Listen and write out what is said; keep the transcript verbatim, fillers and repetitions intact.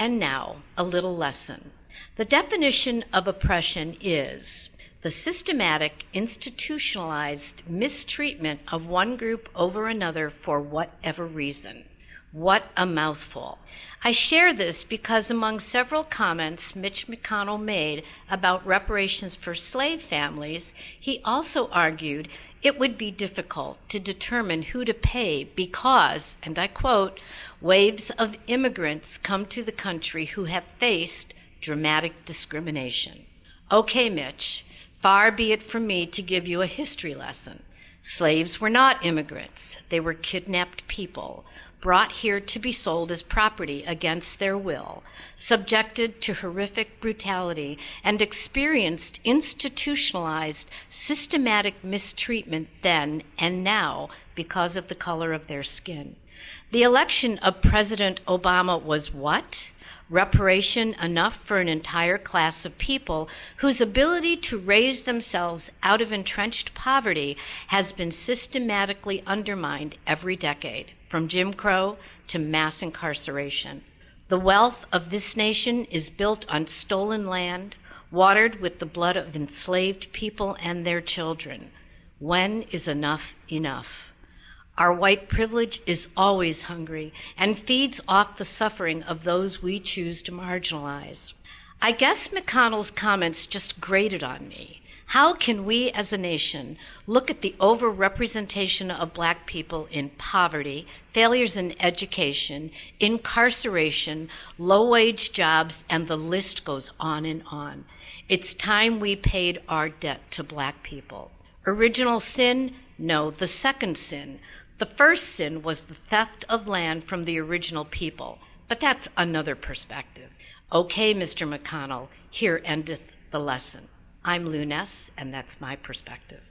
And now, a little lesson. The definition of oppression is the systematic, institutionalized mistreatment of one group over another for whatever reason. What a mouthful. I share this because among several comments Mitch McConnell made about reparations for slave families, he also argued it would be difficult to determine who to pay because, and I quote, waves of immigrants come to the country who have faced dramatic discrimination. Okay, Mitch, far be it from me to give you a history lesson. Slaves were not immigrants. They were kidnapped people, brought here to be sold as property against their will, subjected to horrific brutality, and experienced institutionalized, systematic mistreatment then and now because of the color of their skin. The election of President Obama was what? Reparation enough for an entire class of people whose ability to raise themselves out of entrenched poverty has been systematically undermined every decade, from Jim Crow to mass incarceration. The wealth of this nation is built on stolen land, watered with the blood of enslaved people and their children. When is enough enough? Our white privilege is always hungry and feeds off the suffering of those we choose to marginalize. I guess McConnell's comments just grated on me. How can we as a nation look at the overrepresentation of Black people in poverty, failures in education, incarceration, low-wage jobs, and the list goes on and on? It's time we paid our debt to Black people. Original sin? No, the second sin. The first sin was the theft of land from the original people, but that's another perspective. Okay, Mister McConnell, here endeth the lesson. I'm Lou Ness, and that's my perspective.